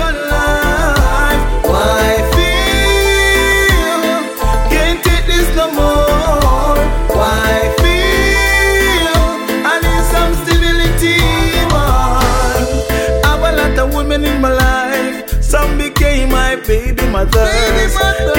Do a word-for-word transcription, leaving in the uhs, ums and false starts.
gun life. Why feel? Can't take this no more. Why feel? I need some stability, man. I have a lot of women in my life. Some became my baby mother.